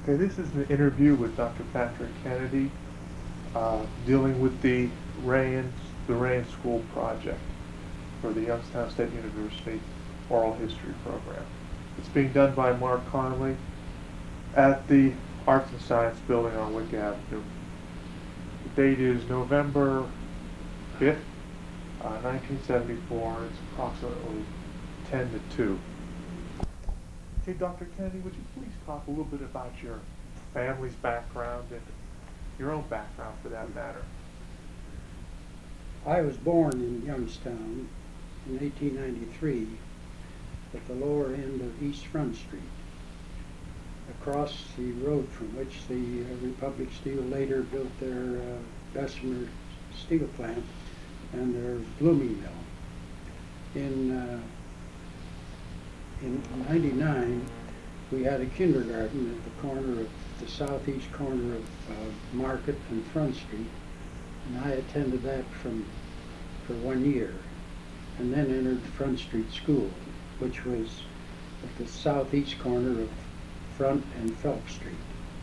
Okay, this is an interview with Dr. Patrick Kennedy, dealing with the Rand School project for the Youngstown State University Oral History Program. It's being done by Mark Conley at the Arts and Science Building on Wick Avenue. The date is November 5th, 1974. It's approximately 10 to 2. Okay, Dr. Kennedy, would you please talk a little bit about your family's background and your own background for that matter? I was born in Youngstown in 1893 at the lower end of East Front Street, across the road from which the Republic Steel later built their Bessemer steel plant and their blooming mill. In '99, we had a kindergarten at the corner of the southeast corner of Market and Front Street, and I attended that for 1 year, and then entered Front Street School, which was at the southeast corner of Front and Phelps Street.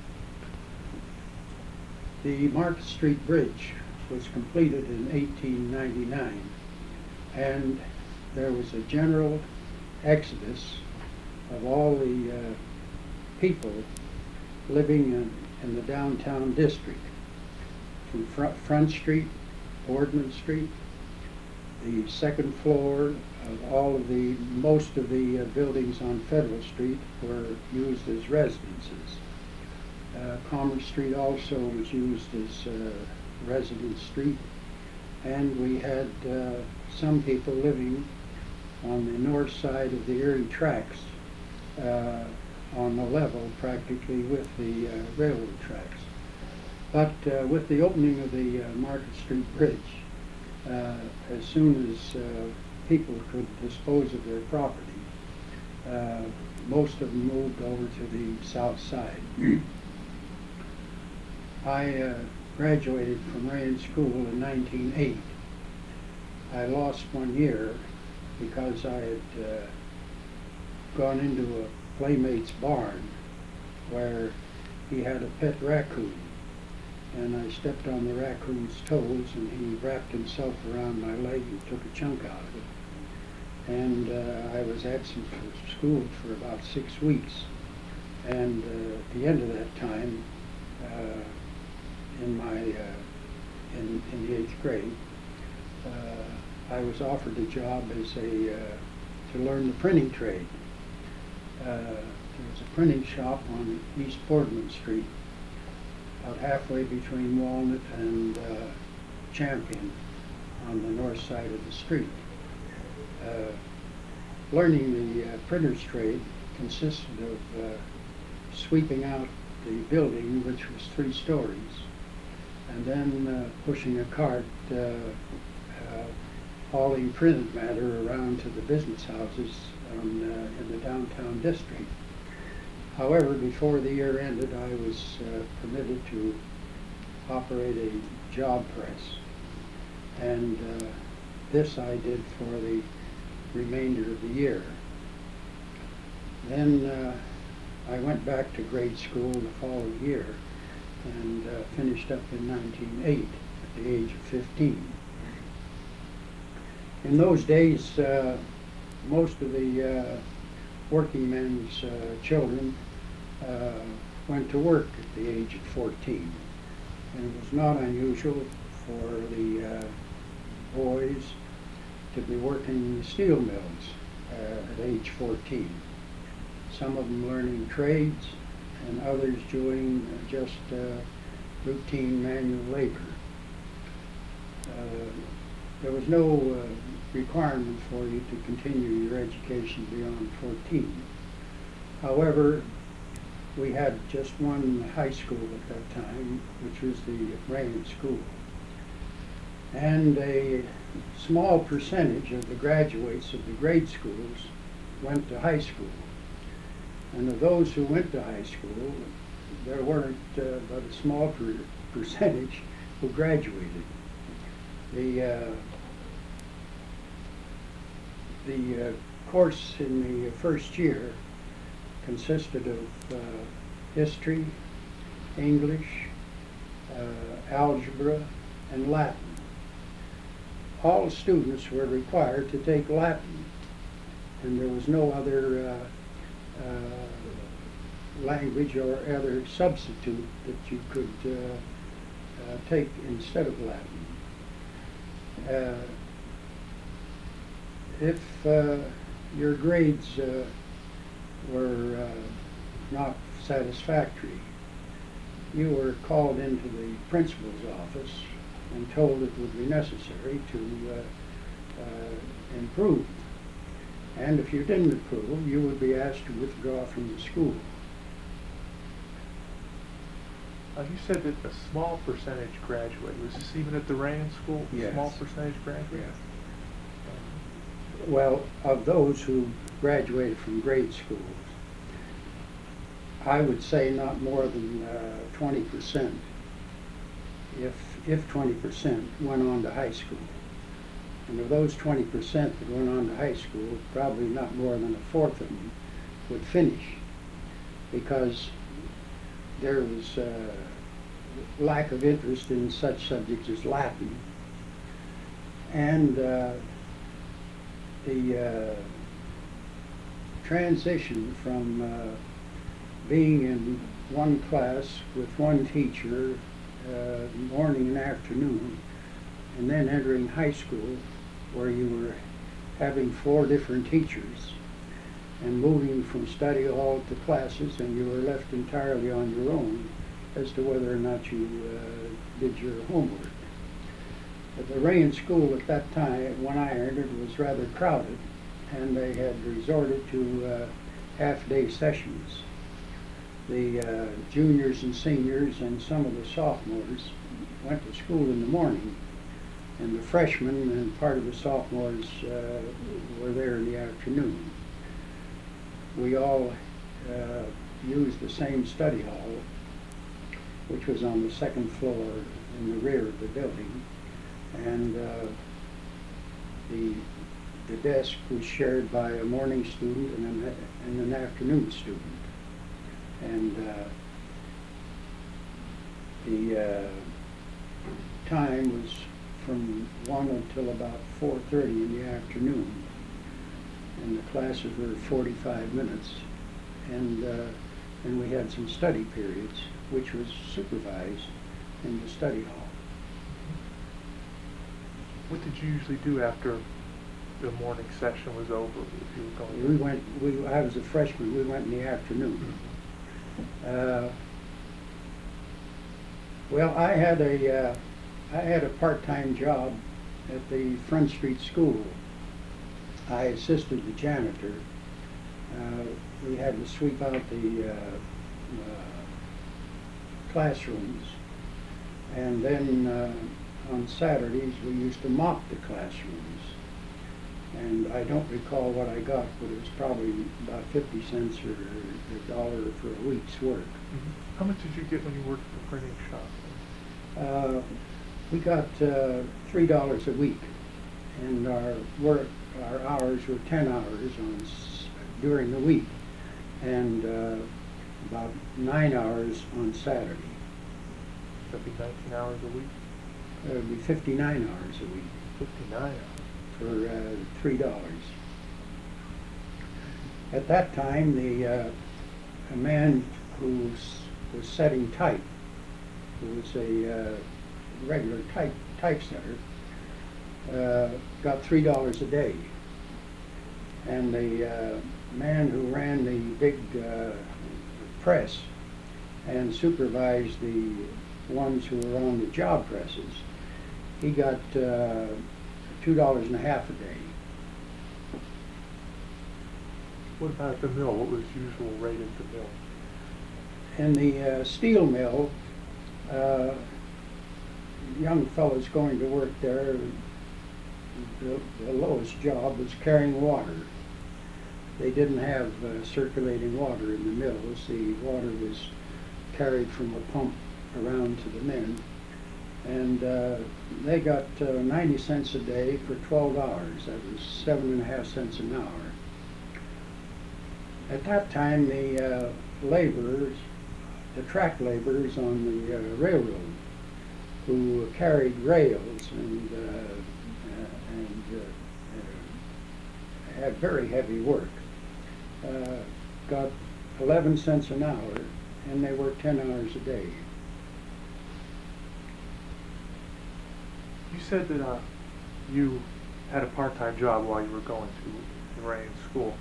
The Market Street Bridge was completed in 1899, and there was a general exodus of all the people living in the downtown district, from Front Street, Boardman Street. The second floor of most of the buildings on Federal Street were used as residences. Commerce Street also was used as residence street, and we had some people living on the north side of the Erie tracks, on the level practically with the railroad tracks. But with the opening of the Market Street Bridge, as soon as people could dispose of their property, most of them moved over to the south side. I graduated from Rand School in 1908. I lost 1 year because I had gone into a playmate's barn where he had a pet raccoon, and I stepped on the raccoon's toes, and he wrapped himself around my leg and took a chunk out of it. And I was absent from school for about 6 weeks. And at the end of that time, in the 8th grade, I was offered a job as to learn the printing trade. There was a printing shop on East Boardman Street, about halfway between Walnut and Champion, on the north side of the street. Learning the printer's trade consisted of sweeping out the building, which was 3 stories, and then pushing a cart hauling printed matter around to the business houses in the downtown district. However, before the year ended, I was permitted to operate a job press, and this I did for the remainder of the year. Then I went back to grade school the following year and finished up in 1908 at the age of 15. In those days, most of the working men's children went to work at the age of 14. And it was not unusual for the boys to be working in the steel mills at age 14. Some of them learning trades, and others doing just routine manual labor. There was no requirement for you to continue your education beyond 14. However, we had just one high school at that time, which was the Rand School. And a small percentage of the graduates of the grade schools went to high school. And of those who went to high school, there weren't but a small percentage who graduated. The course in the first year consisted of history, English, algebra, and Latin. All students were required to take Latin, and there was no other language or other substitute that you could take instead of Latin. If your grades were not satisfactory, you were called into the principal's office and told it would be necessary to improve. And if you didn't improve, you would be asked to withdraw from the school. You said that a small percentage graduated. Was this even at the Rayen School? A Yes. small percentage graduated? Yes. Well, of those who graduated from grade schools, I would say not more than 20%, if 20% went on to high school. And of those 20% that went on to high school, probably not more than a fourth of them would finish, because there was lack of interest in such subjects as Latin, and the transition from being in one class with one teacher morning and afternoon, and then entering high school where you were having 4 different teachers and moving from study hall to classes, and you were left entirely on your own as to whether or not you did your homework. But the Rayen School at that time, when I entered, was rather crowded, and they had resorted to half-day sessions. The juniors and seniors and some of the sophomores went to school in the morning, and the freshmen and part of the sophomores were there in the afternoon. We all used the same study hall, which was on the second floor in the rear of the building, and the desk was shared by a morning student and an afternoon student. And the time was from 1 until about 4:30 in the afternoon, and the classes were 45 minutes, and we had some study periods, which was supervised in the study hall. What did you usually do after the morning session was over? If you were going I was a freshman. We went in the afternoon. Well, I had a part-time job at the Front Street School. I assisted the janitor. We had to sweep out the classrooms, and then on Saturdays we used to mop the classrooms. And I don't recall what I got, but it was probably about 50 cents or $1 for a week's work. Mm-hmm. How much did you get when you worked at the printing shop? We got $3 a week, and our hours were 10 hours during the week, and about 9 hours on Saturday. That'd be 19 hours a week? It would be 59 hours a week. 59 hours. For $3. At that time, a man who was setting type, who was a regular typesetter, got $3 a day, and the man who ran the big press and supervised the ones who were on the job presses, he got $2.50 a day. What about the mill? What was the usual rate at the mill? In the steel mill, young fellows going to work there, the lowest job was carrying water. They didn't have circulating water in the mills. The water was carried from a pump around to the men. And they got 90 cents a day for 12 hours. That was 7.5 cents an hour. At that time, the laborers the track laborers on the railroad who carried rails and had very heavy work. Got 11 cents an hour, and they worked 10 hours a day. You said that you had a part-time job while you were going to Rain school.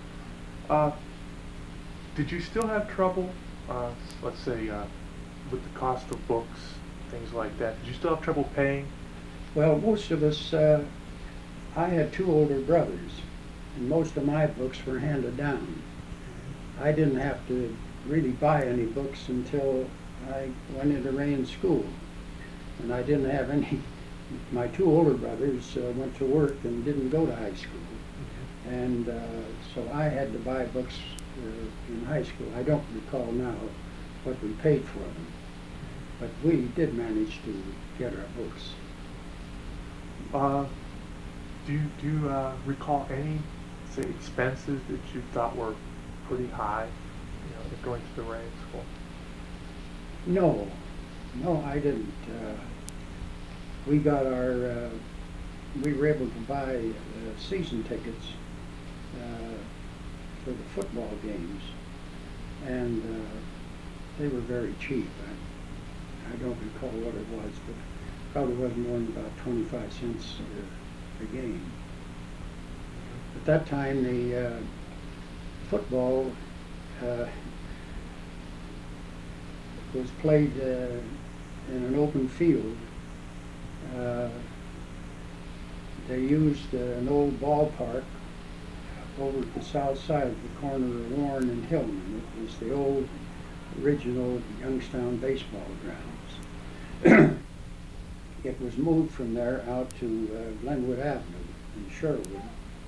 Did you still have trouble, let's say, with the cost of books, things like that? Did you still have trouble paying? Well, most of us, I had two older brothers, and most of my books were handed down. I didn't have to really buy any books until I went into Rain school, and I didn't have any. My two older brothers went to work and didn't go to high school, and so I had to buy books in high school. I don't recall now what we paid for them, but we did manage to get our books. Do you recall any, say, expenses that you thought were pretty high, going to the Rain school? No, I didn't. We got our, we were able to buy season tickets for the football games, and they were very cheap. I don't recall what it was, but probably wasn't more than about 25 cents a game. At that time, the football was played in an open field. They used an old ballpark over at the south side of the corner of Warren and Hillman. It was the old original Youngstown baseball grounds. It was moved from there out to Glenwood Avenue in Sherwood,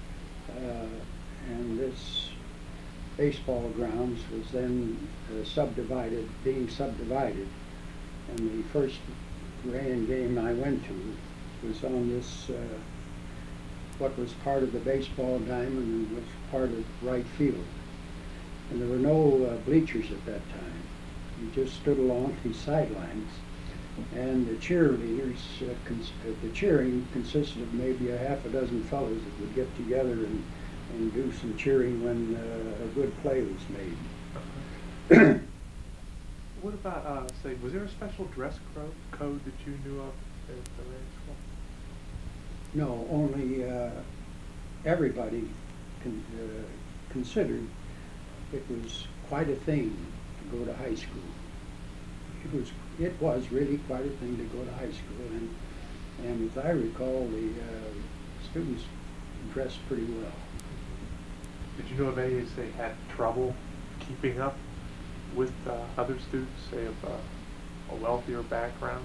and this baseball grounds was then being subdivided, and the first Rain game I went to was on this, what was part of the baseball diamond and was part of right field. And there were no bleachers at that time. You just stood along these sidelines, and the cheerleaders, the cheering consisted of maybe a half a dozen fellows that would get together and do some cheering when a good play was made. What about, say, was there a special dress code that you knew of at the Rain school? No, only everybody considered it was quite a thing to go to high school. It was really quite a thing to go to high school, and as I recall, the students dressed pretty well. Did you know of any that, say, had trouble keeping up with other students, say, of a wealthier background?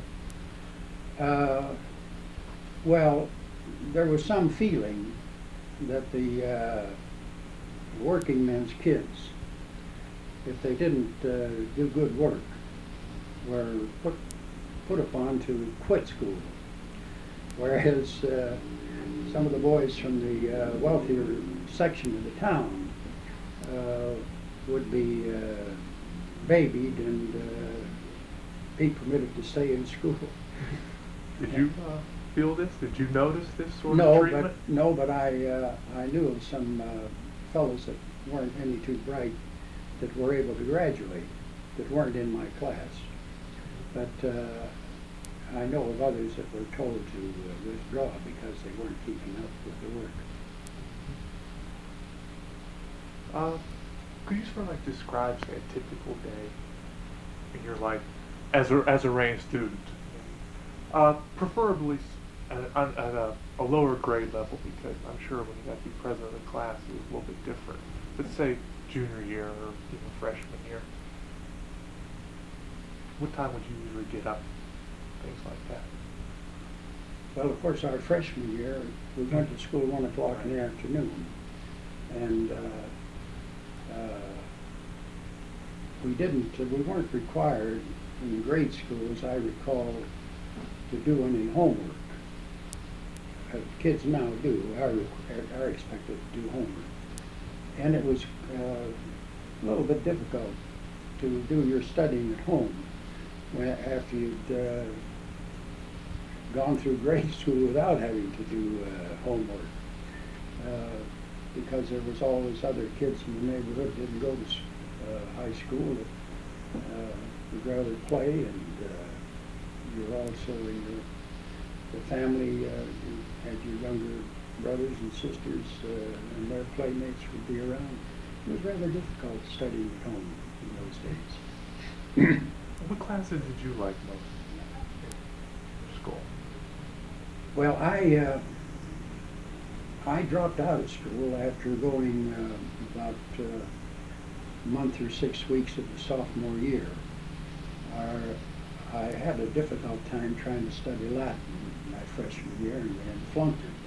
Well, there was some feeling that the working men's kids, if they didn't do good work, were put upon to quit school, whereas some of the boys from the wealthier section of the town would be babied and be permitted to stay in school. Did you feel this? Did you notice this sort of treatment? But I knew of some fellows that weren't any too bright that were able to graduate, that weren't in my class. But I know of others that were told to withdraw because they weren't keeping up with the work. Could you sort of like describe, say, a typical day in your life as a Rain student? Preferably at a lower grade level, because I'm sure when you got to be president of the class it was a little bit different. But say junior year or even freshman year, what time would you usually get up? Things like that. Well, of course, our freshman year, we went to school 1 o'clock in the afternoon, and we weren't required in the grade school, as I recall, to do any homework. Kids now are expected to do homework, and it was a little bit difficult to do your studying at home after you'd gone through grade school without having to do homework. Because there was always other kids in the neighborhood that didn't go to high school that would rather play, and you're also in the family, you had your younger brothers and sisters, and their playmates would be around. It was rather difficult studying at home in those days. What classes did you like most in school? Well, I dropped out of school after going about a month or 6 weeks of the sophomore year. I had a difficult time trying to study Latin my freshman year and flunked it.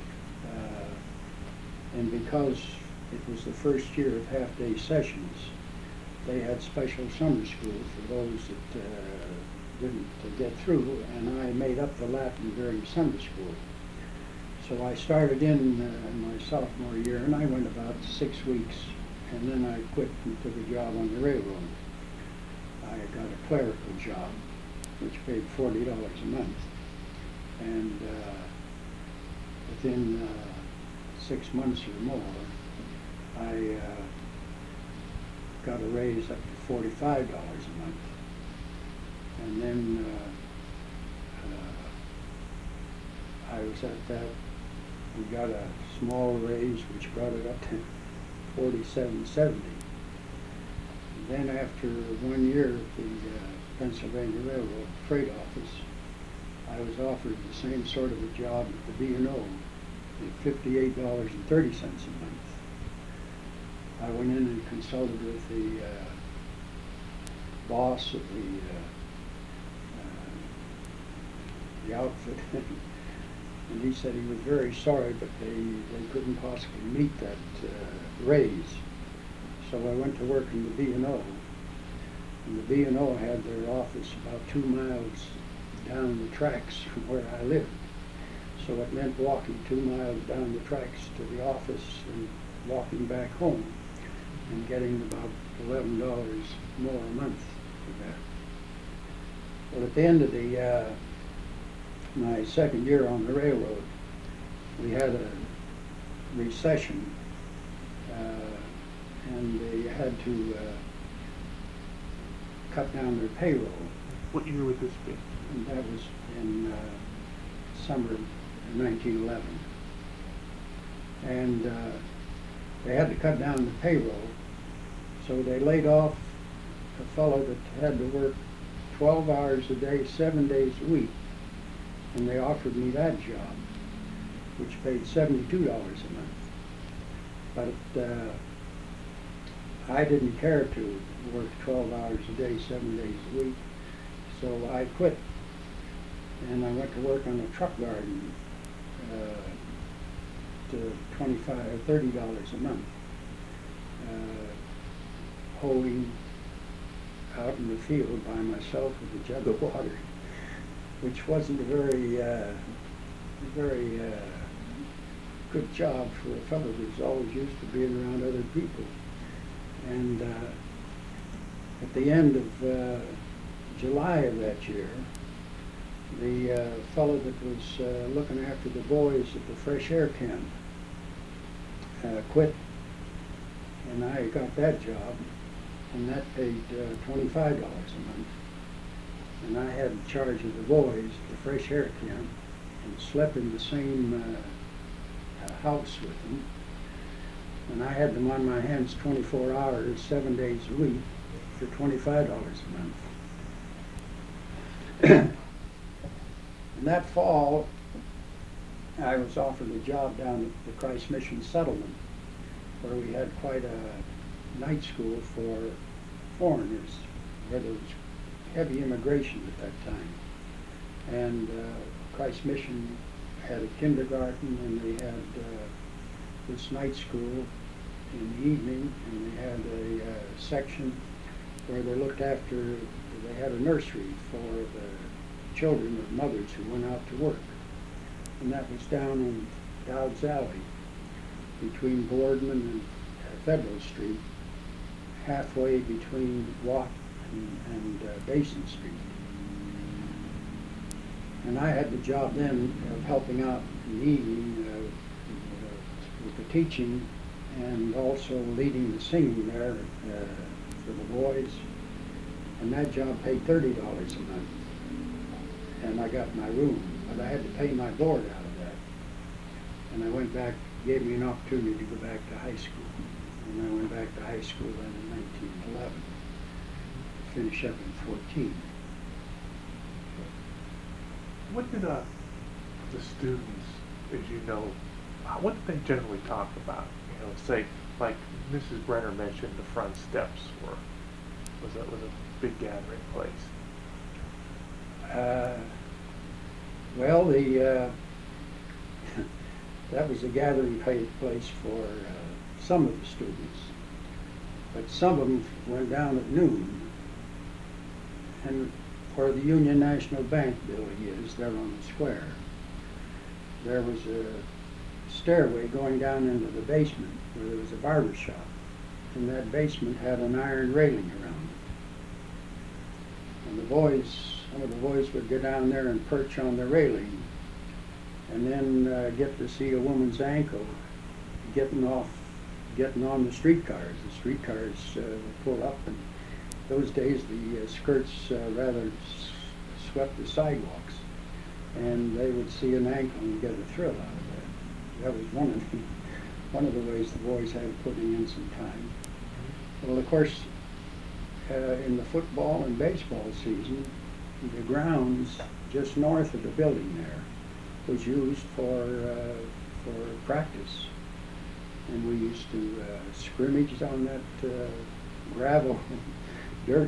And because it was the first year of half-day sessions, they had special summer school for those that didn't get through, and I made up the Latin during summer school. So I started in my sophomore year, and I went about 6 weeks, and then I quit and took a job on the railroad. I got a clerical job, which paid $40 a month, and within 6 months or more, I got a raise up to $45 a month, and then I was at that. We got a small raise which brought it up to $47.70. Then after 1 year at the Pennsylvania Railroad Freight Office, I was offered the same sort of a job at the B&O at $58.30 a month. I went in and consulted with the boss of the outfit, and he said he was very sorry, but they couldn't possibly meet that raise. So I went to work in the B&O, and the B&O had their office about 2 miles down the tracks from where I lived. So it meant walking 2 miles down the tracks to the office and walking back home and getting about $11 more a month for that. Well, at the end of my second year on the railroad, we had a recession, and they had to cut down their payroll. What year would this be? And that was in summer of 1911. And they had to cut down the payroll, so they laid off a fellow that had to work 12 hours a day, 7 days a week, and they offered me that job, which paid $72 a month. But I didn't care to work 12 hours a day, 7 days a week, so I quit, and I went to work on a truck garden to $25 or $30 a month, hoeing out in the field by myself with a jug of water, which wasn't a very good job for a fellow who's always used to being around other people. And at the end of July of that year, the fellow that was looking after the boys at the fresh air camp quit, and I got that job, and that paid $25 a month. And I had charge of the boys at the fresh air camp and slept in the same house with them. And I had them on my hands 24 hours, 7 days a week for $25 a month. And that fall, I was offered a job down at the Christ Mission Settlement, where we had quite a night school for foreigners, where there was heavy immigration at that time. And Christ Mission had a kindergarten, and they had this night school in the evening, and they had a section where they looked after, they had a nursery for the children of mothers who went out to work. And that was down in Dowd's Alley between Boardman and Federal Street. halfway between Watt and Basin Street. And I had the job then of helping out in the evening with the teaching and also leading the singing there for the boys. And that job paid $30 a month. And I got my room, but I had to pay my board out of that. And I went back, gave me an opportunity to go back to high school. And I went back to high school then in 1911, finish up in 14. What did the students, as you know, what did they generally talk about? You know, say, like Mrs. Brenner mentioned, the front steps was a big gathering place. Well, that was a gathering place for some of the students, but some of them went down at noon, and where the Union National Bank building is, there on the square, there was a stairway going down into the basement where there was a barber shop, and that basement had an iron railing around it. And the boys, some of the boys would go down there and perch on the railing, and then get to see a woman's ankle getting on the streetcars. The streetcars would pull up, and those days the skirts rather swept the sidewalks, and they would see an ankle and get a thrill out of that. That was one of the ways the boys had putting in some time. Well, of course, in the football and baseball season, the grounds just north of the building there was used for practice, and we used to scrimmage on that gravel dirt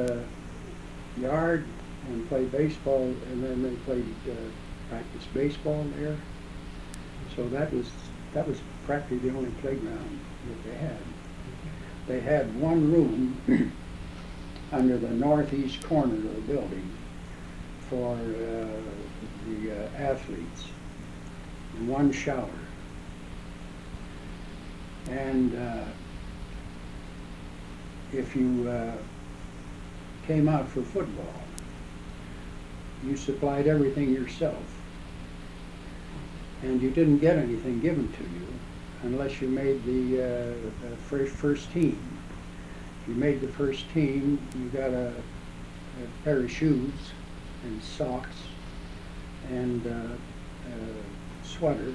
yard and play baseball, and then they played practice baseball there. So that was practically the only playground that they had. They had one room under the northeast corner of the building for the athletes, and one shower. And if you came out for football, you supplied everything yourself, and you didn't get anything given to you unless you made the first team. If you made the first team, you got a pair of shoes and socks and a sweater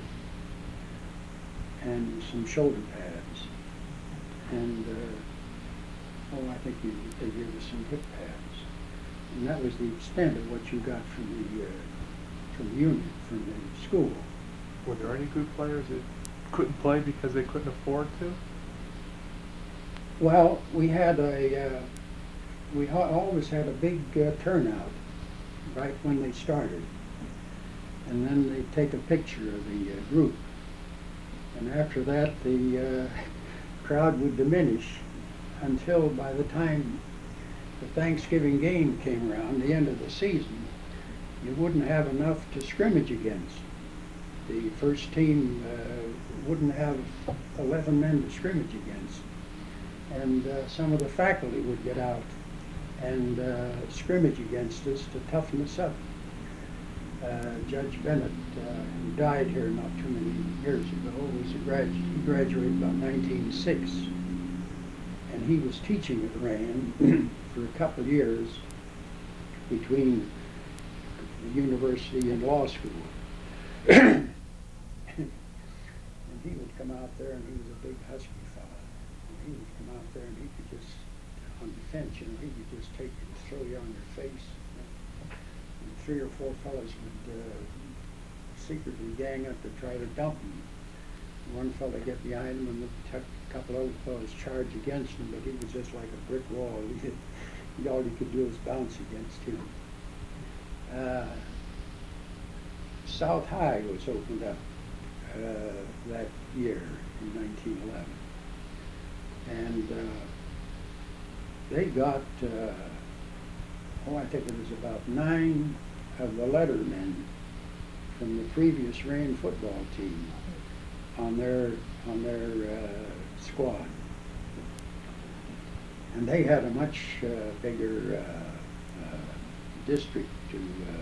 and some shoulder pads, and I think they gave us some hip pads, and that was the extent of what you got from the union, from the school. Were there any good players that couldn't play because they couldn't afford to? Well, we always had a big turnout right when they started, and then they'd take a picture of the group, and after that the crowd would diminish until by the time the Thanksgiving game came around, the end of the season, you wouldn't have enough to scrimmage against. The first team wouldn't have 11 men to scrimmage against, and some of the faculty would get out and scrimmage against us to toughen us up. Judge Bennett, who died here not too many years ago, was a graduate. He graduated about 1906, and he was teaching at Rand for a couple of years between the university and law school. And he would come out there, and he was a big husky fella. And he would come out there, and he could just, on defense, he could just take and throw you on your face. And 3 or 4 fellas would secretly gang up to try to dump him. One fella get behind him, and a couple other fellas charge against him, but he was just like a brick wall. All he could do was bounce against him. South High was opened up that year in 1911, and they got, I think it was about 9 of the lettermen from the previous Rand football team on their squad. And they had a much bigger district to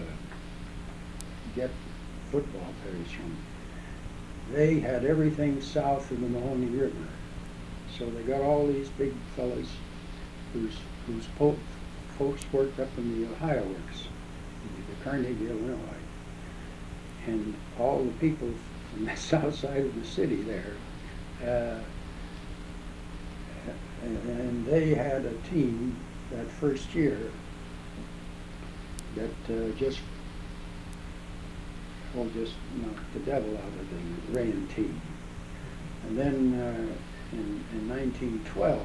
get football players from. They had everything south of the Mahoney River. So they got all these big fellas whose folks worked up in the Ohio Works, the Carnegie, Illinois. And all the people from the south side of the city there. And they had a team that first year that just knocked the devil out of the Rayen team. And then in 1912,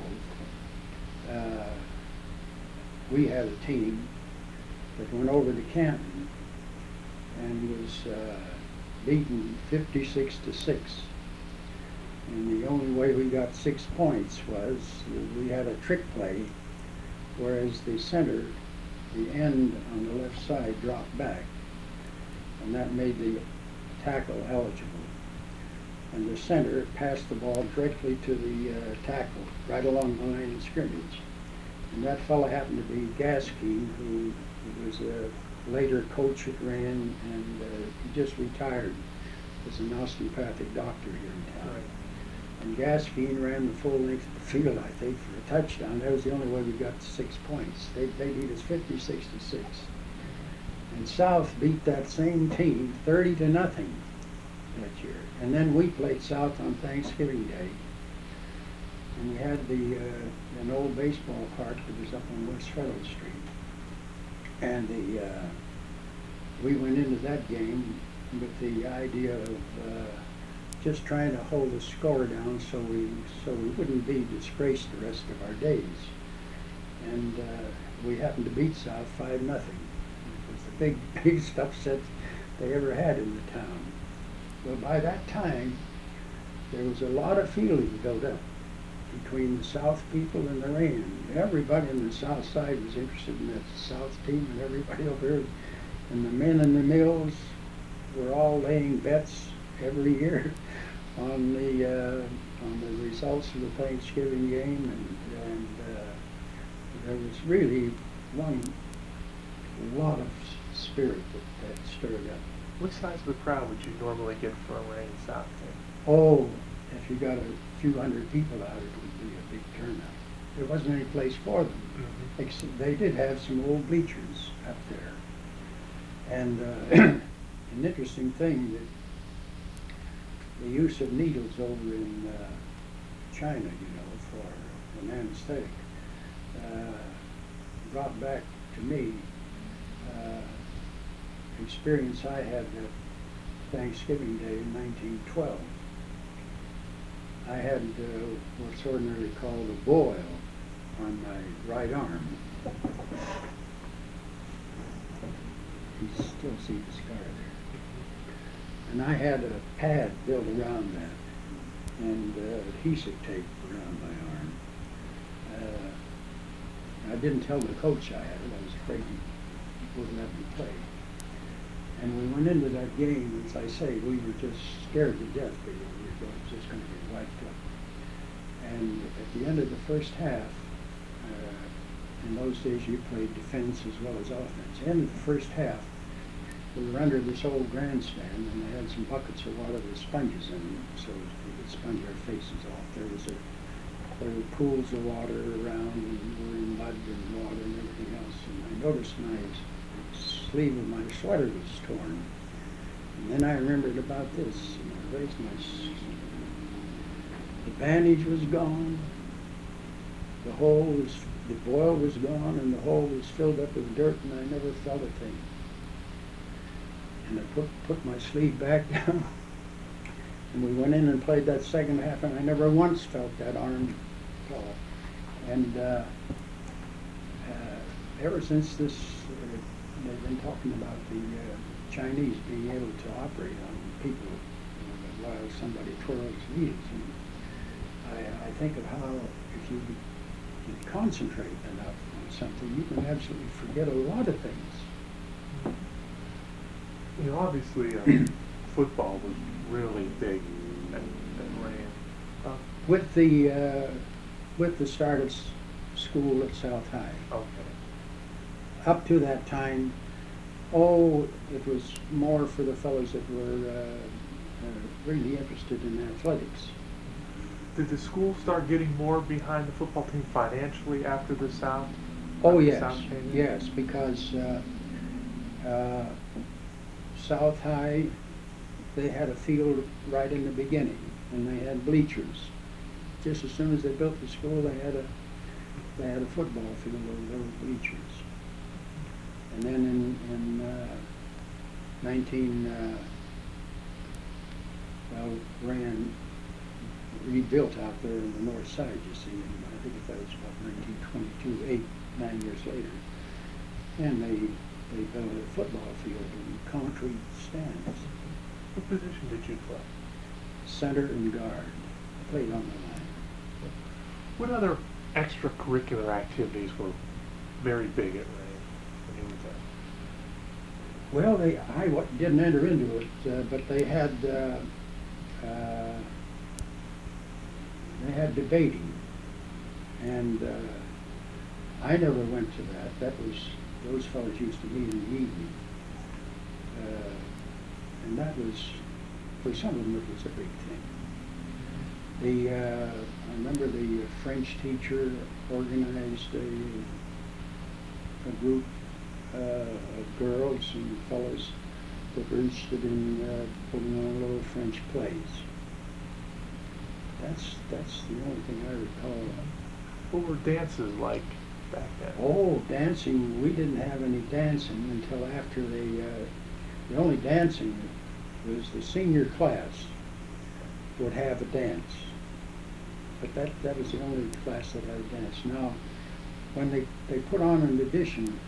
we had a team that went over to Canton and was beaten 56-6. And the only way we got 6 points was we had a trick play, whereas the center, the end on the left side, dropped back, and that made the tackle eligible. And the center passed the ball directly to the tackle, right along the line of scrimmage. And that fellow happened to be Gaskeen, who was a later coach at Rayen, and he just retired as an osteopathic doctor here in town. Right. And Gaskeen ran the full length of the field, I think, for a touchdown. That was the only way we got 6 points. They beat us 56-6. And South beat that same team 30-0 that year. And then we played South on Thanksgiving Day. And we had an old baseball park that was up on West Federal Street. And we went into that game with the idea of just trying to hold the score down so we wouldn't be disgraced the rest of our days. And we happened to beat South 5-0. It was the biggest upset they ever had in the town. Well, by that time, there was a lot of feeling built up between the South people and the Rayen. Everybody on the South side was interested in that South team, and everybody over here. And the men in the mills were all laying bets every year on the results of the Thanksgiving game, and there was really a lot of spirit that stirred up. What size of a crowd would you normally get for a Rayen South game? Oh, if you got a few hundred people out, it would be a big turnout. There wasn't any place for them. Mm-hmm. Except they did have some old bleachers up there. And an interesting thing, that the use of needles over in China, for an anesthetic, brought back to me experience I had that Thanksgiving Day in 1912. I had what's ordinarily called a boil on my right arm. You still see the scar there. And I had a pad built around that, and adhesive tape around my arm. I didn't tell the coach I had it. I was afraid he wouldn't let me play. And we went into that game, as I say, we were just scared to death. We were just going to get wiped up. And at the end of the first half, in those days you played defense as well as offense. End of the first half, we were under this old grandstand, and they had some buckets of water with sponges in them, so we could sponge our faces off. There were pools of water around, and we were in mud and water and everything else. And I noticed my sleeve of my sweater was torn. And then I remembered about this, and I raised the bandage was gone, the boil was gone, and the hole was filled up with dirt, and I never felt a thing. And I put my sleeve back down, and we went in and played that second half, and I never once felt that arm at all. And ever since this, they've been talking about the Chinese being able to operate on people while somebody twirls needles. And I think of how if you concentrate enough on something, you can absolutely forget a lot of things. You know, obviously, football was really big at Rayen. With the start of school at South High. Okay. Up to that time, it was more for the fellows that were really interested in athletics. Did the school start getting more behind the football team financially after the South? Oh, after yes, South came in? yes, because South High, they had a field right in the beginning, and they had bleachers. Just as soon as they built the school, they had a football field over those bleachers. And then in 19 Rand rebuilt out there on the north side, you see, and I think that was about 1922, 9 years later. And they built a football field in concrete stands. What position did you play? Center and guard. I played on the line. What other extracurricular activities were very big at Rand when you were there? Well, I didn't enter into it, but they had debating, and I never went to that. Those fellows used to meet in the evening, and that was, for some of them, it was a big thing. I remember the French teacher organized a group of girls and fellows that were interested in putting on little French plays. That's the only thing I recall. What were dances like back then? Oh, dancing, we didn't have any dancing until after the only dancing was the senior class would have a dance. But that was the only class that had a dance. Now, when they put on an addition,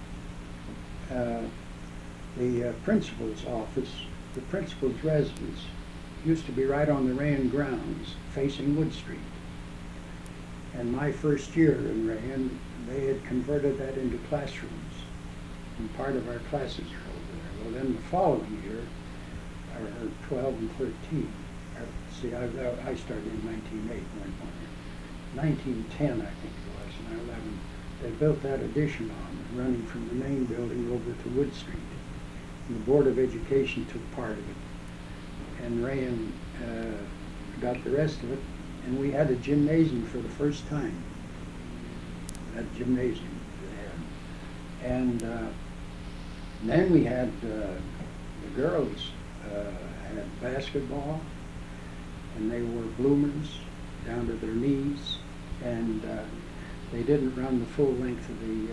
the principal's office, the principal's residence, used to be right on the Rand grounds, facing Wood Street. And my first year in Rand, they had converted that into classrooms, and part of our classes were over there. Well, then the following year, or 12 and 13, see, I started in 1908, 1910, I think it was, and 11, they built that addition on, running from the main building over to Wood Street. And the Board of Education took part of it, and Rand got the rest of it, and we had a gymnasium for the first time. That gymnasium they had. And then we had the girls had basketball, and they wore bloomers down to their knees, and they didn't run the full length of the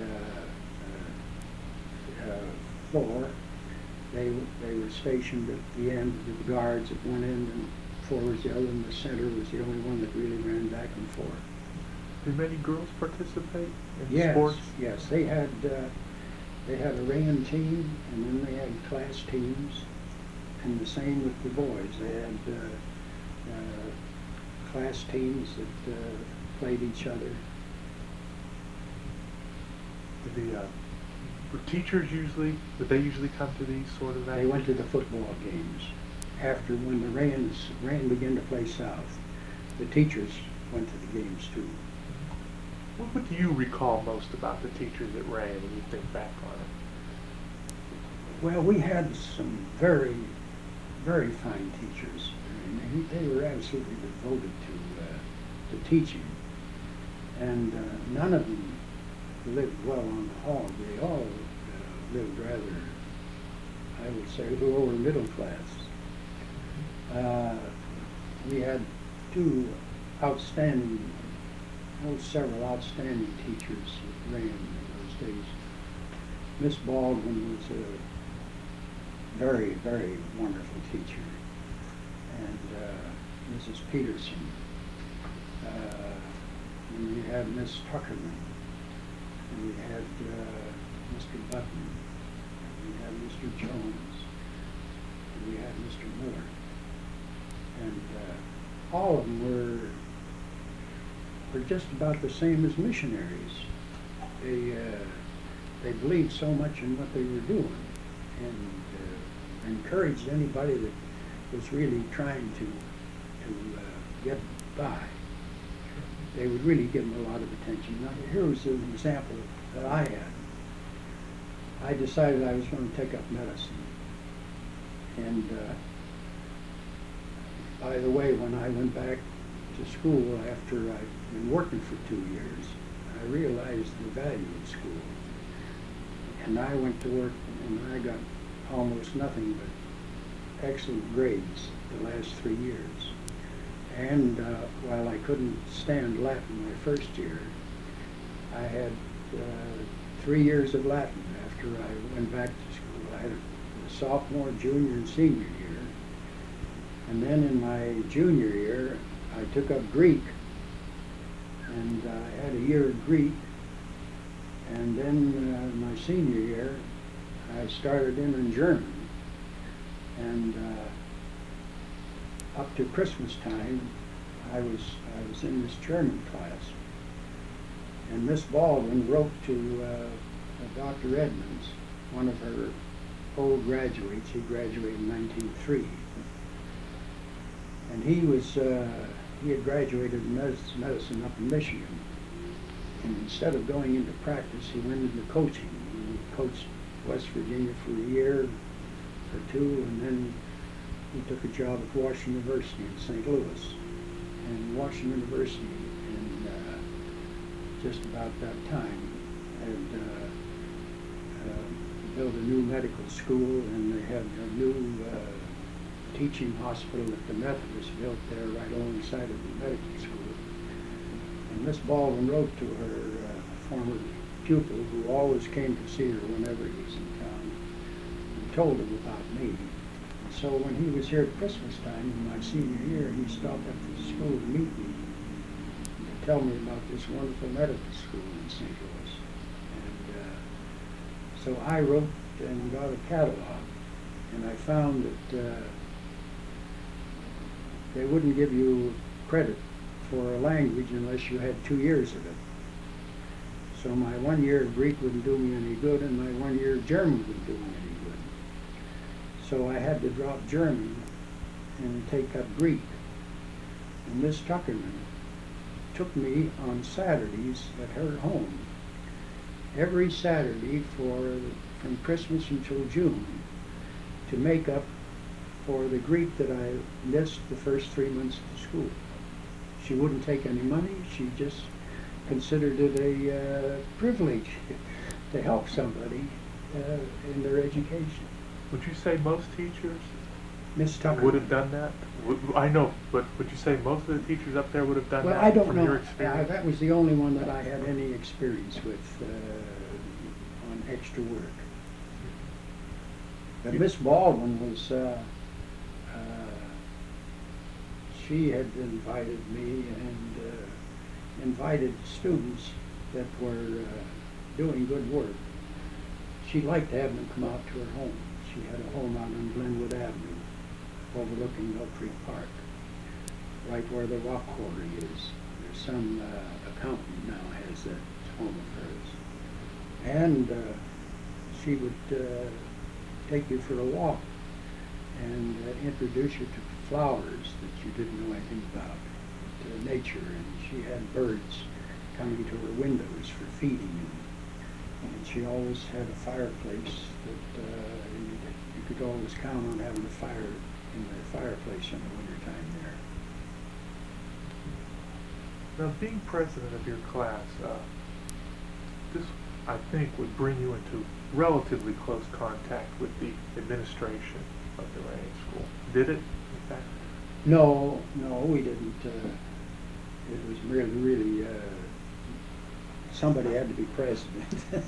floor. They were stationed at the end with the guards at one end, and forwards the other, and the center was the only one that really ran back and forth. Did many girls participate in Yes, sports? yes, they had a Rand team, and then they had class teams, and the same with the boys. They had class teams that played each other. Were teachers did they usually come to these sort of activities? They went to the football games. After, when the Rand began to play south, the teachers went to the games too. What do you recall most about the teachers at Rand when you think back on it? Well, we had some very, very fine teachers. I mean, they were absolutely devoted to teaching, and none of them lived well on the hog. They all lived rather, I would say, lower middle class. We had several outstanding teachers at Rand in those days. Miss Baldwin was a very, very wonderful teacher, and Mrs. Peterson. And we had Miss Tuckerman, and we had Mr. Button, and we had Mr. Jones, and we had Mr. Miller. And all of them were just about the same as missionaries. They believed so much in what they were doing, and encouraged anybody that was really trying to get by. they would really give them a lot of attention. Now, here was an example that I had. I decided I was going to take up medicine. And by the way, when I went back to school after I'd been working for 2 years, I realized the value of school. And I went to work and I got almost nothing but excellent grades the last 3 years. And while I couldn't stand Latin my first year, I had 3 years of Latin after I went back to school. I had a sophomore, junior, and senior year. And then in my junior year, I took up Greek. And I had a year of Greek. And then my senior year, I started in German. And up to Christmas time, I was in this German class. And Miss Baldwin wrote to Dr. Edmonds, one of her old graduates. He graduated in 1903. And he had graduated in medicine up in Michigan. And instead of going into practice, he went into coaching. He coached West Virginia for a year or two, and then he took a job at Washington University in St. Louis. And Washington University, in just about that time, had built a new medical school, and they had a new teaching hospital that the Methodists built there right alongside of the medical school. And Miss Baldwin wrote to her former pupil, who always came to see her whenever he was in town, and told him about me. And so when he was here at Christmas time in my senior year, he stopped up to the school to meet me and to tell me about this wonderful medical school in St. Louis. And so I wrote and got a catalog, and I found that they wouldn't give you credit for a language unless you had 2 years of it. So my 1 year of Greek wouldn't do me any good, and my 1 year of German wouldn't do me any good. So I had to drop German and take up Greek. And Miss Tuckerman took me on Saturdays at her home, every Saturday from Christmas until June, to make up for the Greek that I missed the first 3 months of school. She wouldn't take any money. She just considered it a privilege to help somebody in their education. Would you say most teachers Miss Tuckerman would have done that? I know, but would you say most of the teachers up there would have done Well, that I don't from know. your experience? That was the only one that I had any experience with on extra work. But Miss Baldwin was, she had invited me and invited students that were doing good work. She liked to have them come out to her home. She had a home out on Glenwood Avenue, overlooking Mill Creek Park, right where the rock quarry is. There's some accountant now has that home of hers. And she would take you for a walk and introduce you to flowers that you didn't know anything about, to nature. And she had birds coming to her windows for feeding. And she always had a fireplace that you could always count on having a fire in the fireplace in the wintertime there. Now, being president of your class, this, I think, would bring you into relatively close contact with the administration of the Rain School. Did it, in fact? No, we didn't. It was really, somebody had to be president.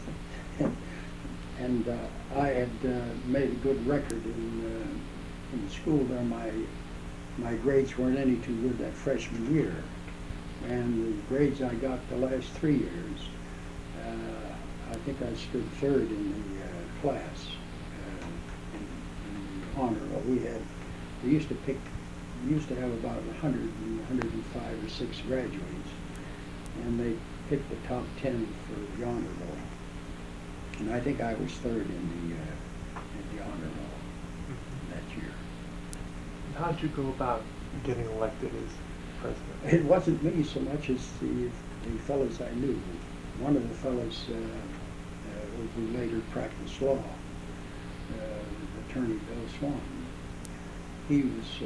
and I had made a good record in the school there. My grades weren't any too good that freshman year. And the grades I got the last 3 years, I think I stood third in the class in the honor roll. We used to have about 105 or 6 graduates, and they picked the top 10 for the honor roll. And I think I was third in the honor roll that year. How did you go about getting elected as president? It wasn't me so much as the fellows I knew. One of the fellows who later practiced law, attorney Bill Swan. He was,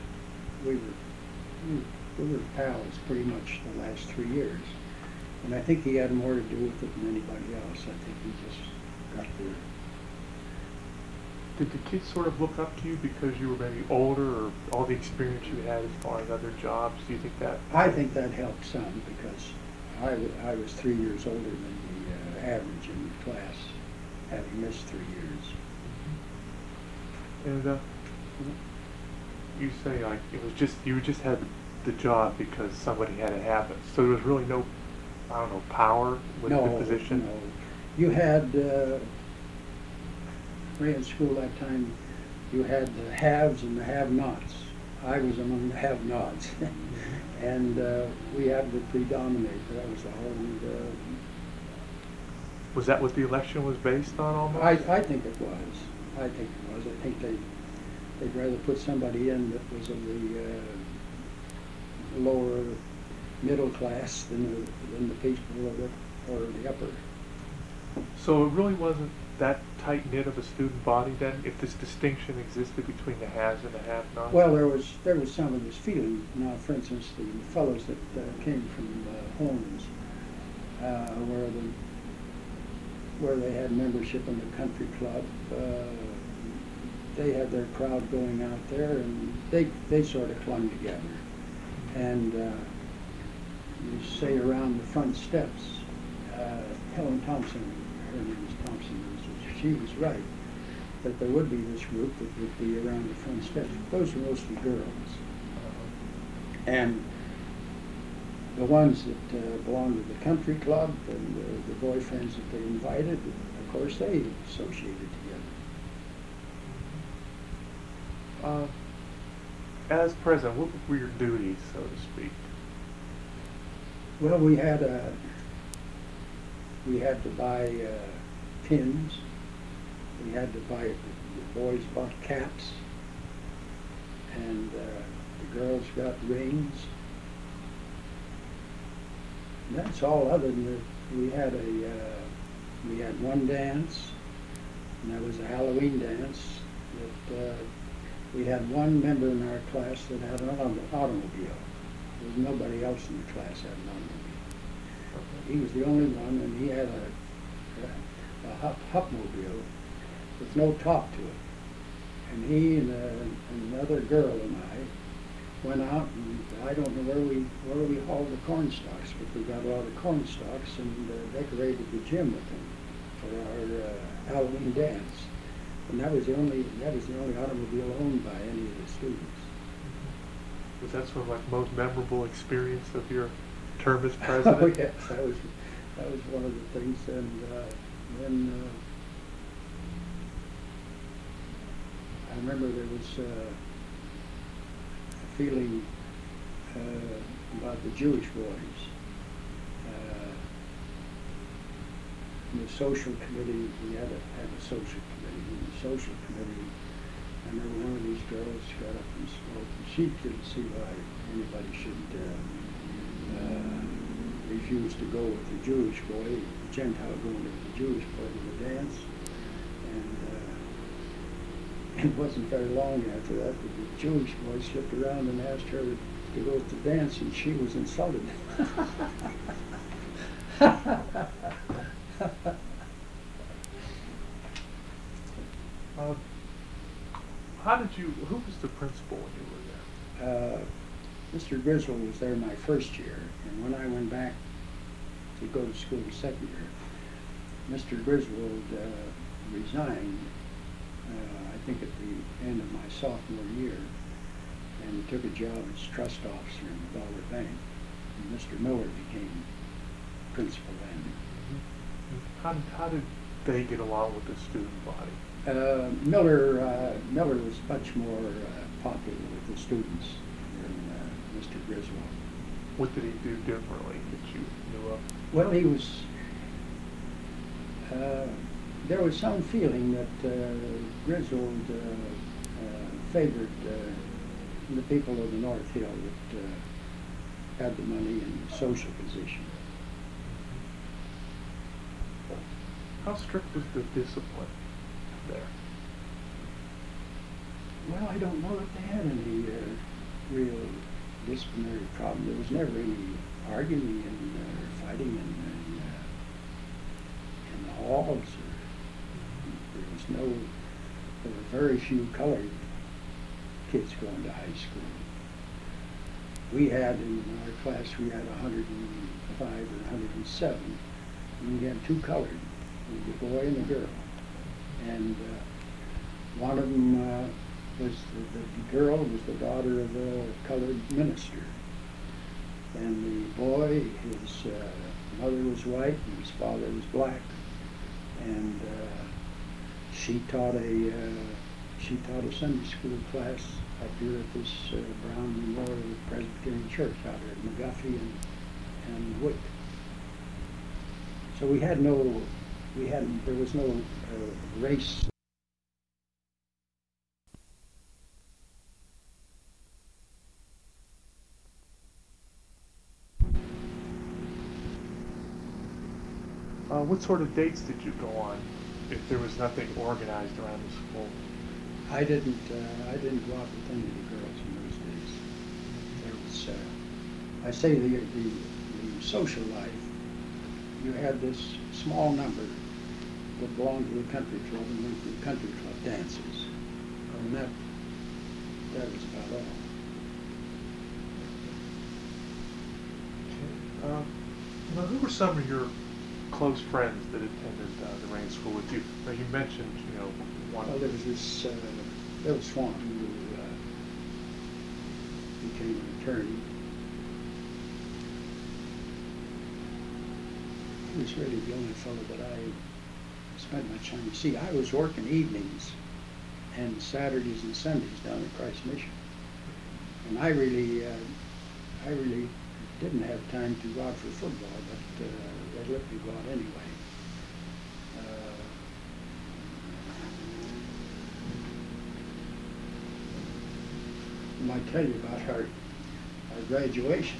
we were pals pretty much the last 3 years. And I think he had more to do with it than anybody else. I think he just got the... Did the kids sort of look up to you because you were maybe older, or all the experience you had as far as other jobs? Do you think that? I think that helped some, because I was 3 years older than the average in the class, having missed 3 years. And you say like it was just you just had the job because somebody had it happen. So there was really no, I don't know, power with the position. No, you had in school that time. You had the haves and the have-nots. I was among the have-nots, and we had to predominate. That was the whole. Was that what the election was based on almost? I think it was. I think it was. I think they'd rather put somebody in that was of the lower middle class than the people of it or the upper. So it really wasn't that tight-knit of a student body then, if this distinction existed between the haves and the have-nots? Well, there was some of this feeling. Now, for instance, the fellows that came from Holmes, where they had membership in the country club, they had their crowd going out there, and they sort of clung together. And you say around the front steps, Helen Thompson, her name was Thompson, she was right, that there would be this group that would be around the front steps. Those were mostly girls. And the ones that belonged to the country club and the boyfriends that they invited, of course, they associated together. As president, what were your duties, so to speak? Well, we had to buy pins. We had to buy, the boys bought caps, and the girls got rings. And that's all. Other than that, we had one dance, and that was a Halloween dance. That we had one member in our class that had an automobile. There was nobody else in the class had an automobile. He was the only one, and he had a Hupmobile with no top to it. And he and another girl and I went out, and I don't know where we hauled the corn stalks, but we got a lot of corn stalks and decorated the gym with them for our Halloween dance. And that was the only automobile owned by any of the students. Was that sort of like most memorable experience of your term as president? Oh yes, that was one of the things. And then I remember there was a feeling about the Jewish boys. In the social committee, we had a social committee. In the social committee, I remember one of these girls got up and spoke, and she didn't see why anybody should refuse to go with the Jewish boy, the Gentile going with the Jewish boy to the dance. And it wasn't very long after that that the Jewish boy slipped around and asked her to go with the dance, and she was insulted. Who was the principal when you were there? Mr. Griswold was there my first year, and when I went back to go to school the second year, Mr. Griswold resigned, I think at the end of my sophomore year, and he took a job as trust officer in the Dollar Bank, and Mr. Miller became principal then. How did they get along with the student body? Miller was much more popular with the students than Mr. Griswold. What did he do differently that you knew of? Well, he was. There was some feeling that Griswold favored the people of the North Hill. That had the money and the social position. How strict was the discipline there? Well, I don't know that they had any real disciplinary problem. There was never any arguing and fighting in the halls. There were very few colored kids going to high school. We had in our class, we had 105 or 107, and we had two colored, a boy and a girl. And one of them was the girl was the daughter of a colored minister. And the boy, his mother was white and his father was black. And she taught a Sunday school class up here at this Brown Memorial Presbyterian Church out there at McGuffey and Wick. So there was no race. What sort of dates did you go on if there was nothing organized around the school? I didn't go out with any of the girls in those days. There was, I say the social life, you had this small number that belonged to the country club and went to the country club dances. And that was about all. Now, who were some of your close friends that attended the Rain School with you? Now, you mentioned, one. Well, there was this Bill Swan who became an attorney. He was really the only fellow that I spent much time. See, I was working evenings and Saturdays and Sundays down at Christ Mission, and I really didn't have time to go out for football, but they let me go out anyway. I might tell you about our graduation.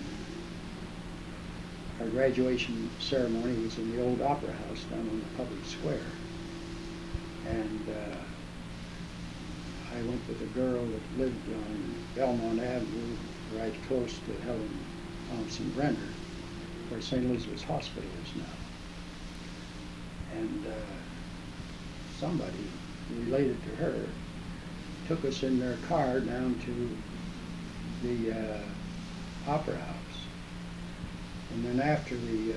Our graduation ceremony was in the old Opera House down on the public square. And I went with a girl that lived on Belmont Avenue, right close to Helen Thompson Brenner, where St. Elizabeth's Hospital is now. And somebody related to her took us in their car down to the Opera House. And then after the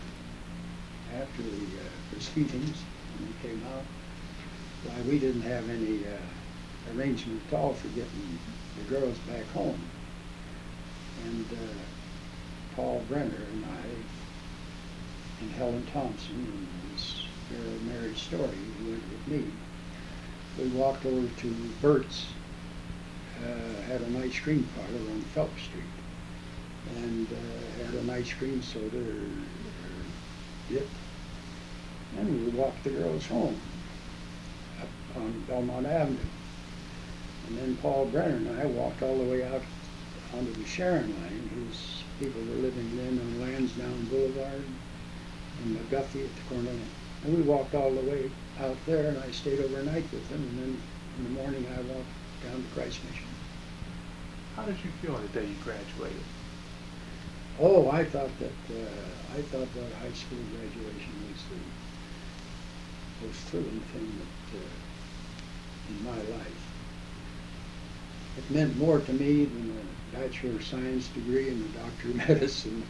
proceedings, when we came out, why, we didn't have any arrangement at all for getting the girls back home. And Paul Brenner and I and Helen Thompson and this girl Mary Story, who went with me, we walked over to Bert's, had an ice cream parlor on Phelps Street, and had an ice cream soda or dip, and we walked the girls home up on Belmont Avenue. And then Paul Brenner and I walked all the way out onto the Sharon line. His people were living then on Lansdowne Boulevard and McGuffey at the corner. And we walked all the way out there, and I stayed overnight with them, and then in the morning I walked down to Christ Mission. How did you feel on the day you graduated? Oh, I thought that high school graduation was the most thrilling thing that in my life. It meant more to me than a Bachelor of Science degree and a Doctor of Medicine.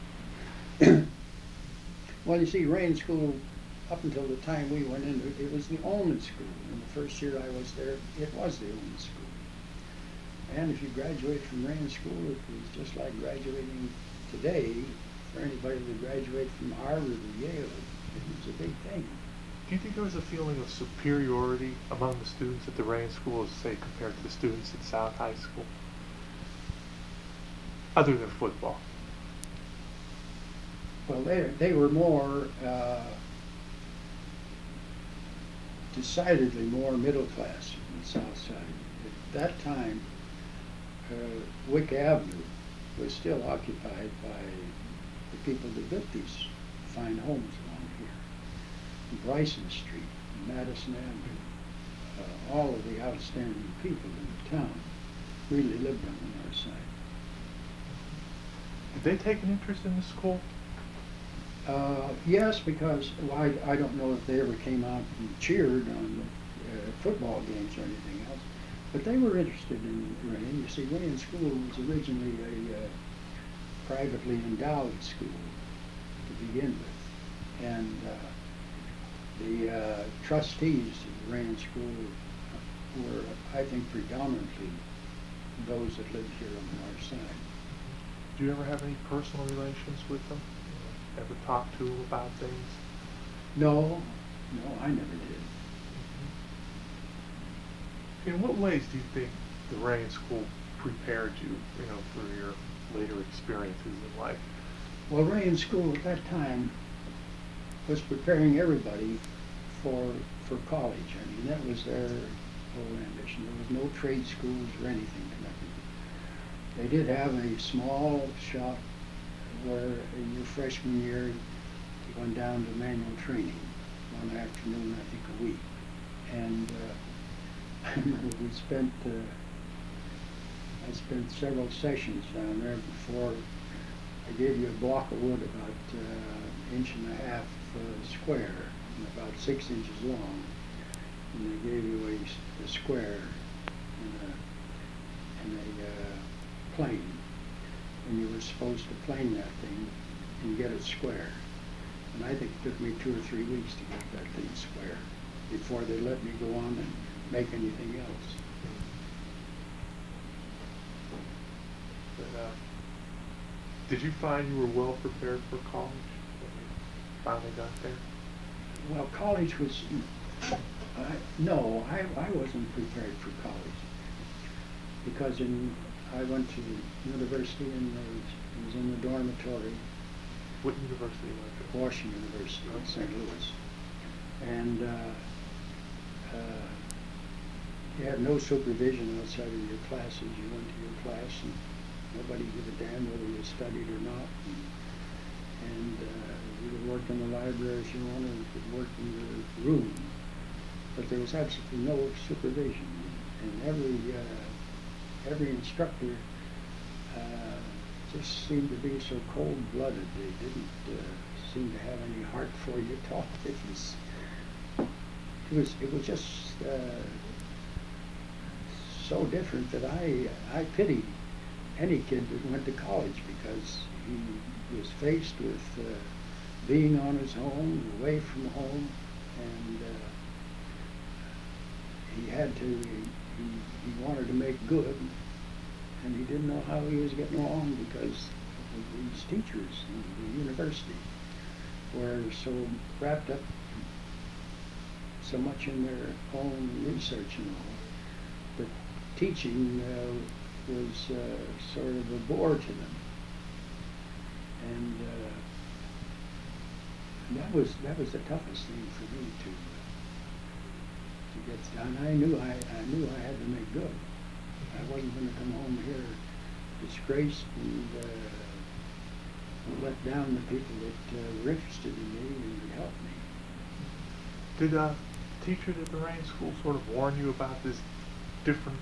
Well, you see, Rain School, up until the time we went into it, it was the Ullman School. And the first year I was there, it was the Ullman School. And if you graduate from Rain School, it was just like graduating today. For anybody to graduate from Harvard or Yale, it was a big thing. Do you think there was a feeling of superiority among the students at the Rain School, say, compared to the students at South High School? Other than football. Well, they were more, decidedly more middle class than South Side. At that time, Wick Avenue was still occupied by the people that built these fine homes along here. Bryson Street, Madison Avenue, all of the outstanding people in the town really lived on the north side. Did they take an interest in the school? Yes, because well, I don't know if they ever came out and cheered on football games or anything else, but they were interested in Rain. You see, Rain School was originally a privately endowed school to begin with, and the trustees of the Rain School were, I think, predominantly those that lived here on the north side. Do you ever have any personal relations with them? Ever talk to them about things? No, I never did. In what ways do you think the Rain School prepared you, for your later experiences in life? Well, Rain School at that time was preparing everybody for college. I mean, that was their whole ambition. There was no trade schools or anything connected. They did have a small shop where in your freshman year you went down to manual training one afternoon, I think, a week. And I remember I spent several sessions down there before I gave you a block of wood about an inch and a half square and about 6 inches long. And they gave you a square and a plane. And you were supposed to plane that thing and get it square. And I think it took me 2 or 3 weeks to get that thing square before they let me go on and make anything else. But, did you find you were well prepared for college when you finally got there? Well, college was, no, I wasn't prepared for college because I went to university and was in the dormitory. What university went to? Washington University in St. Louis. And you had no supervision outside of your classes. You went to your class and nobody gave a damn whether you studied or not. And you could work in the library if you wanted, you could work in your room. But there was absolutely no supervision. And every instructor just seemed to be so cold-blooded. They didn't seem to have any heart for you at all. It was just so different that I pitied any kid that went to college because he was faced with being on his own, away from home, and he wanted to make good, and he didn't know how he was getting along because of these teachers in the university were so wrapped up so much in their own research and all. But teaching was sort of a bore to them, and that was the toughest thing for me to get done. I knew I had to make good. I wasn't going to come home here disgraced and let down the people that were interested in me and would help me. Did teachers at the Rain School sort of warn you about this different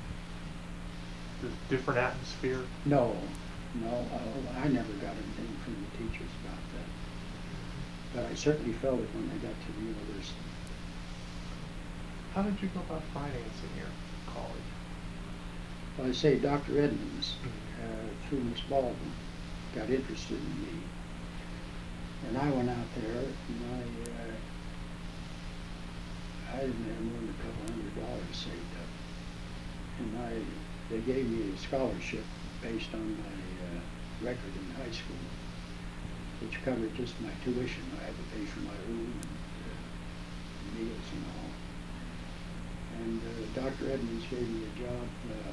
atmosphere? No, I never got anything from the teachers about that. But I certainly felt it when I got to the university. How did you go about financing your college? Well, I say Dr. Edmonds, through Miss Baldwin, got interested in me. And I went out there and I didn't have more than $200 saved up. And they gave me a scholarship based on my record in high school, which covered just my tuition. I had to pay for my room and meals and all. And Dr. Edmonds gave me a job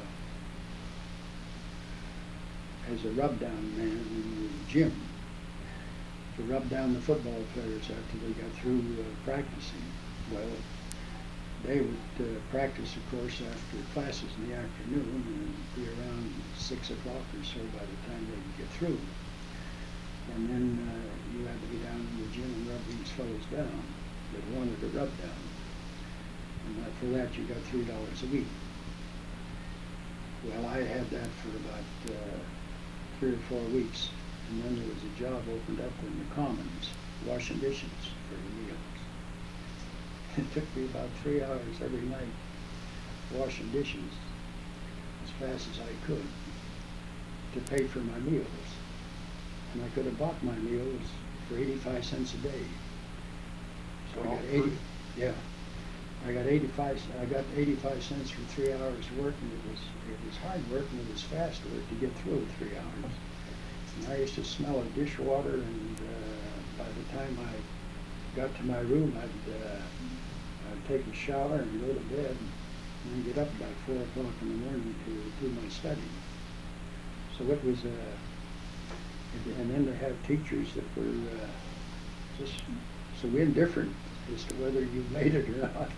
as a rub-down man in the gym to rub down the football players after they got through practicing. Well, they would practice, of course, after classes in the afternoon, and be around 6 o'clock or so by the time they would get through. And then you had to go down to the gym and rub these fellows down that wanted to rub down. And for that you got $3 a week. Well, I had that for about 3 or 4 weeks, and then there was a job opened up in the Commons, washing dishes for the meals. It took me about 3 hours every night washing dishes as fast as I could to pay for my meals. And I could have bought my meals for 85 cents a day. So I got 80, yeah. I got 85 cents for 3 hours work, and it was hard work, and it was fast work to get through 3 hours. And I used to smell of dishwater, and by the time I got to my room, I'd take a shower and go to bed, and then get up about 4 o'clock in the morning to do my study. So it was and then to have teachers that were just so indifferent as to whether you made it or not.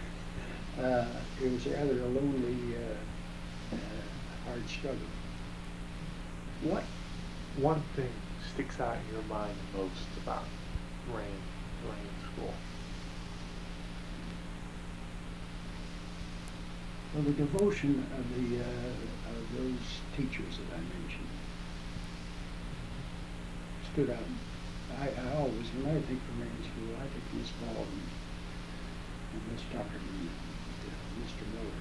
It was rather a lonely, hard struggle. What one thing sticks out in your mind most about Rain School? Well, the devotion of those teachers that I mentioned stood out. I always, when I think of Rain School, I think of Miss Ball and Miss Tucker and Mr. Miller,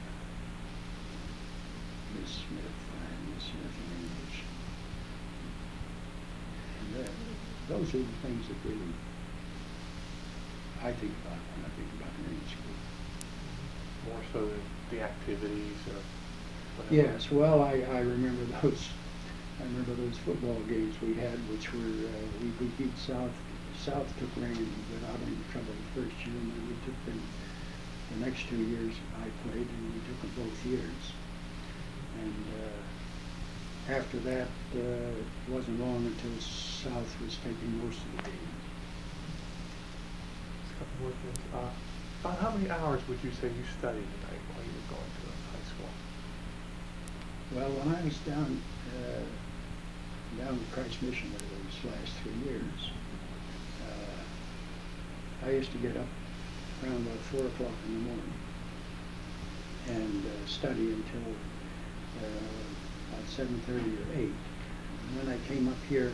Miss Smith and Miss Smith in English. And those are the things that really I think about when I think about Rain School. More so than the activities or whatever? Yes, well, I remember those. I remember those football games we had, which were we beat South. South took Rain without any trouble the first year, and then we took them the next 2 years I played, and we took them both years. And after that, it wasn't long until South was taking most of the games. Just a couple more things. About how many hours would you say you studied a night while you were going to high school? Well, when I was down at Christ Mission over those last 3 years, I used to get up around about 4 o'clock in the morning and study until about 7:30 or 8. And then I came up here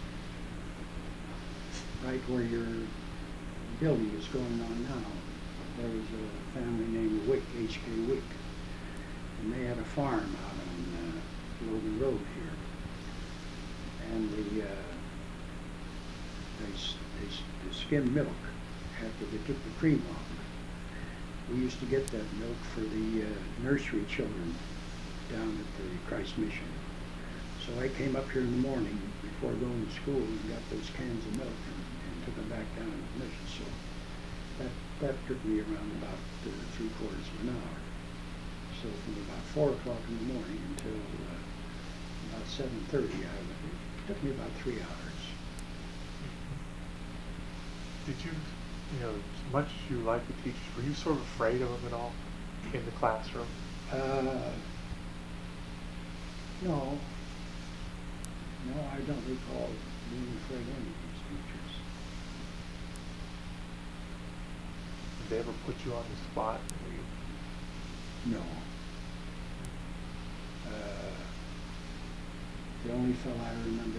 right where your building is going on now. There was a family named Wick, H.K. Wick, and they had a farm out on Logan Road here. And they skimmed milk after they took the cream off. We used to get that milk for the nursery children down at the Christ Mission. So I came up here in the morning before going to school and got those cans of milk and took them back down to the mission. So that took me around about 3/4 of an hour. So from about 4 o'clock in the morning until about 7:30, it took me about 3 hours. Did you, as much as you liked the teachers, were you sort of afraid of them at all in the classroom? No. No, I don't recall being afraid of any of these teachers. Did they ever put you on the spot? No. The only fellow I remember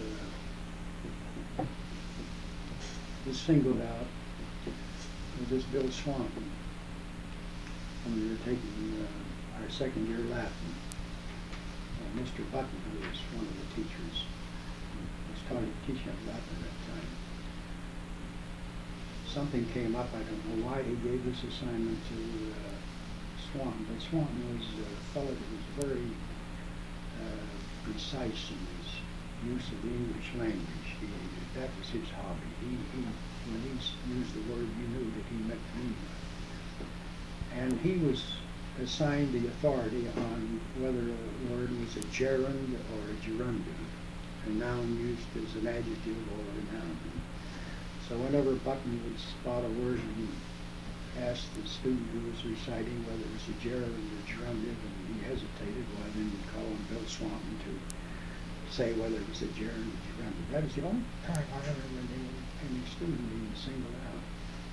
that was singled out was this Bill Swanton when we were taking our second year Latin. Mr. Button, who was one of the teachers, was teaching Latin at that time. Something came up, I don't know why he gave this assignment to Swanton, but Swanton was a fellow that was very precise in his use of the English language. That was his hobby. When he used the word, you knew that he meant to mean that. And he was assigned the authority on whether a word was a gerund or a gerundive, a noun used as an adjective or a noun. So whenever Button would spot a word and ask asked the student who was reciting whether it was a gerund or gerundive, and he hesitated. Well, I didn't call him Bill Swanton to say whether it was a gerund or gerundive. That was the only time I ever remember any student being singled out.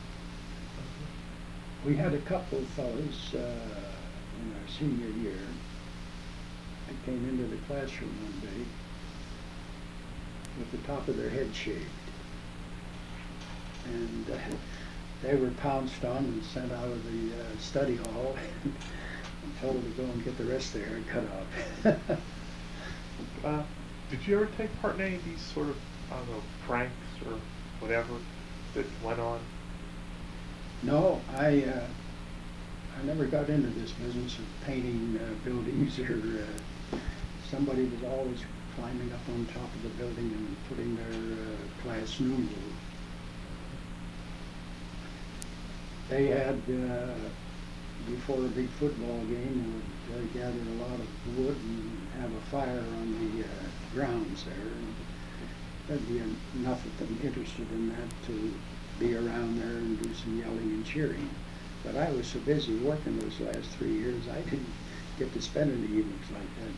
We had a couple of fellows in our senior year that came into the classroom one day with the top of their head shaved. And they were pounced on and sent out of the study hall and told to go and get the rest of their hair cut off. Did you ever take part in any of these sort of, I don't know, pranks or whatever that went on? No, I never got into this business of painting buildings, or somebody was always climbing up on top of the building and putting their class numeral. They had, before a big football game, they would gather a lot of wood and have a fire on the grounds there. And there'd be enough of them interested in that to be around there and do some yelling and cheering. But I was so busy working those last 3 years, I didn't get to spend any evenings like that.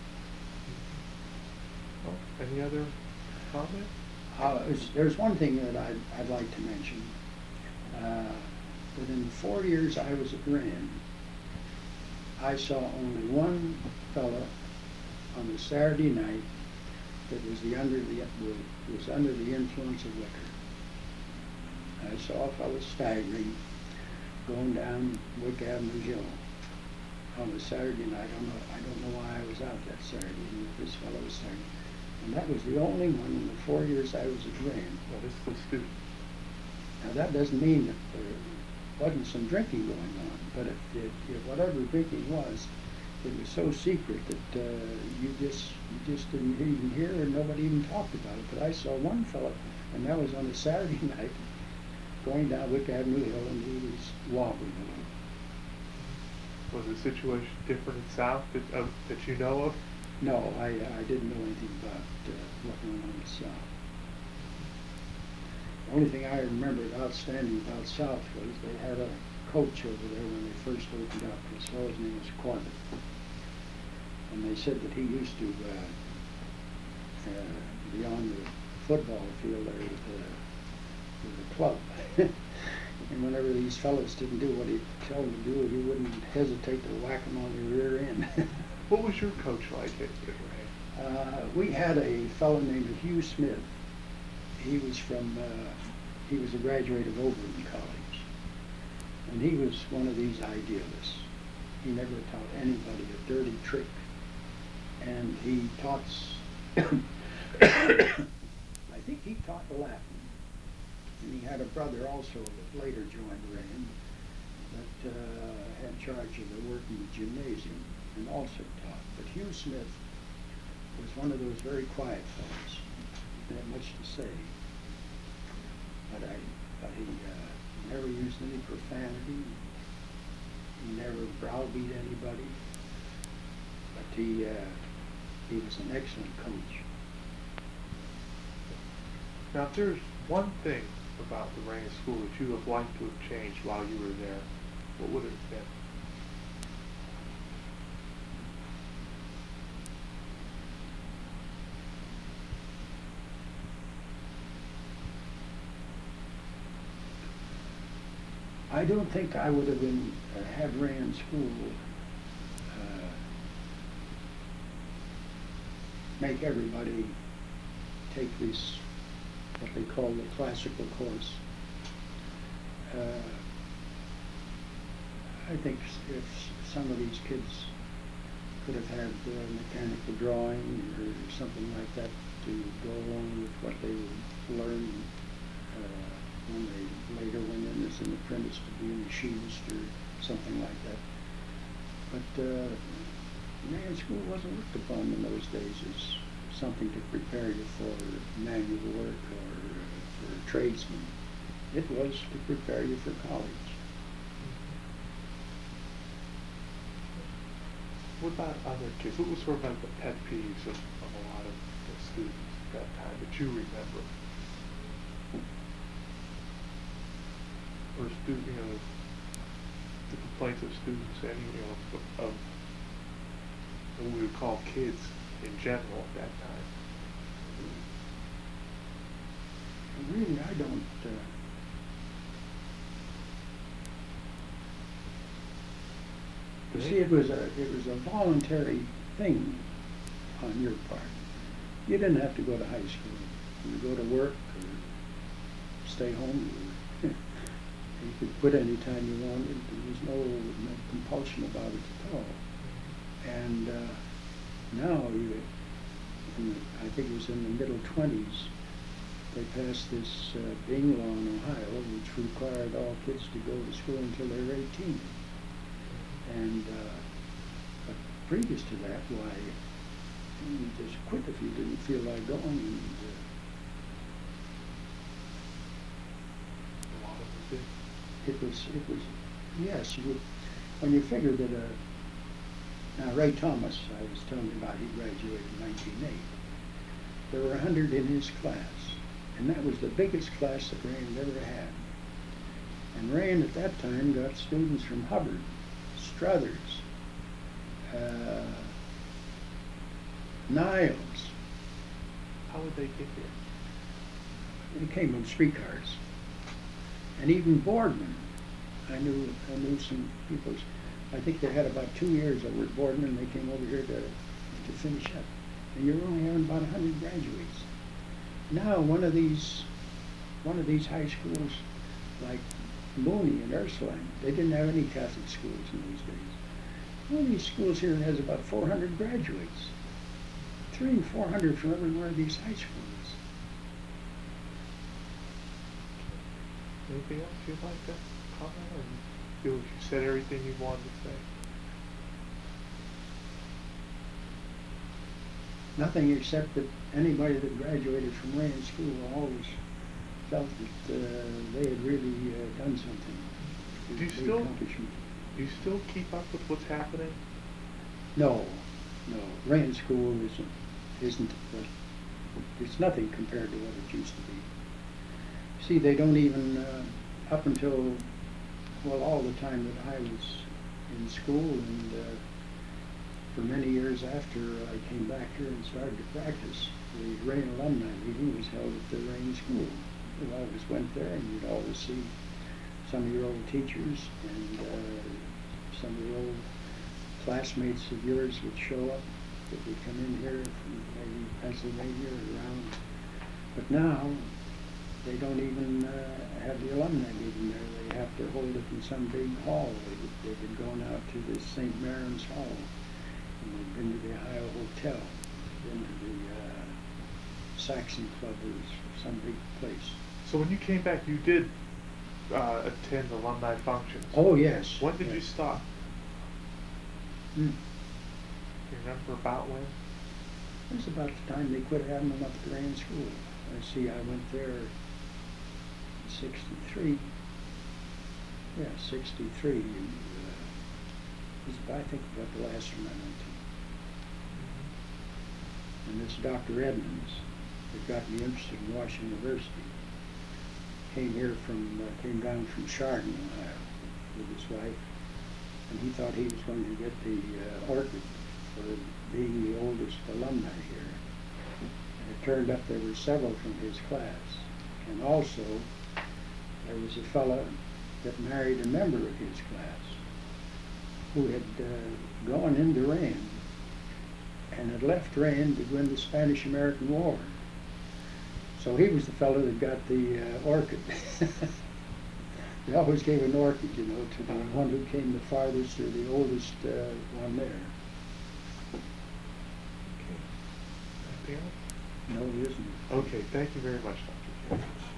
Oh, any other comment? There's one thing that I'd like to mention. Within the 4 years I was at Rand, I saw only one fella on a Saturday night that was under the influence of liquor. I saw a fellow staggering, going down Wick Avenue Hill on a Saturday night. I don't know why I was out that Saturday, and this fellow was staggering. And that was the only one in the 4 years I was at Rand. Well, this is a student. Now that doesn't mean that there wasn't some drinking going on, but if whatever drinking was, it was so secret that you just didn't even hear, and nobody even talked about it. But I saw one fellow, and that was on a Saturday night, going down Wick Avenue Hill, and he was wobbling a little. Was the situation different in South that you know of? No, I didn't know anything about what went on in South. The only thing I remembered outstanding about South was they had a coach over there when they first opened up. His fellow's name was Corbett. And they said that he used to be on the football field there with the club. And whenever these fellows didn't do what he'd tell them to do, he wouldn't hesitate to whack them on the rear end. What was your coach like at Rand? We had a fellow named Hugh Smith. He was he was a graduate of Oberlin College. And he was one of these idealists. He never taught anybody a dirty trick. And he taught, I think he taught Latin. And he had a brother also that later joined Rand that had charge of the work in the gymnasium and also taught. But Hugh Smith was one of those very quiet fellows. He didn't have much to say. But he never used any profanity. He never browbeat anybody. But he was an excellent coach. Now, if there's one thing about the Rand School that you would have liked to have changed while you were there, what would it have been? I don't think I would have been had Rand School make everybody take this, what they call the classical course. I think if some of these kids could have had mechanical drawing or something like that to go along with what they would learn when they later went in as an apprentice to be a machinist or something like that. But Rand School wasn't looked upon in those days as something to prepare you for manual work or for a tradesman. It was to prepare you for college. What about other kids? What was sort of like the pet peeves of a lot of the students at that time that you remember? Or student, complaints of students and, of what we would call kids in general at that time. Really, I don't, you see, it was a voluntary thing on your part. You didn't have to go to high school. You could go to work or stay home. Or you could quit any time you wanted. There was no compulsion about it at all. And now, I think it was in the middle 20s, they passed this Byng law in Ohio, which required all kids to go to school until they were 18. And but previous to that, why, you just quit if you didn't feel like going. And, A lot of them did. it was, yes, when you figure that, now Ray Thomas, I was telling you about, he graduated in 1908. There were 100 in his class, and that was the biggest class that Rand ever had. And Rand at that time got students from Hubbard, Struthers, Niles. How would they get here? They came on streetcars. And even Boardman. I knew some people. I think they had about 2 years over at Boardman, and they came over here to finish up. And you're only having about 100 graduates. Now one of these high schools, like Mooney and Ursuline, they didn't have any Catholic schools in those days. One of these schools here has about 400 graduates. 300 and 400 from every one of these high schools. Anything else you'd like to comment, or you feel you said everything you wanted to say? Nothing except that anybody that graduated from Rand School always felt that they had really done something. Do you Big still accomplishment. do you still keep up with what's happening? No. Rand School isn't. It's nothing compared to what it used to be. See, they don't even up until all the time that I was in school and for many years after I came back here and started to practice, the Rand alumni meeting was held at the Rand School. You always went there, and you'd always see some of your old teachers and some of your old classmates of yours would show up that would come in here from maybe Pennsylvania or around. But now, they don't even have the alumni meeting there. They have to hold it in some big hall. They've been going out to the St. Mary's Hall. And they've been to the Ohio Hotel, been to the Saxon Club or some big place. So when you came back, you did attend alumni functions. Oh, yes. When did yes. you stop? Hmm. Do you remember about when? It was about the time they quit having them up at the Rand School. I see, I went there in 63. Yeah, 63. And, it was, I think, about the last one I went to. And this Dr. Edmonds, that got me interested in Washington University, came down from Chardon, Ohio, with his wife, and he thought he was going to get the orchid for being the oldest alumni here. And it turned up there were several from his class, and also there was a fellow that married a member of his class who had gone into Rand and had left Rand to win the Spanish-American War. So he was the fellow that got the orchid. They always gave an orchid, to the one who came the farthest or the oldest one there. Okay. Anything else? No, it isn't. Okay, thank you very much, Dr. King.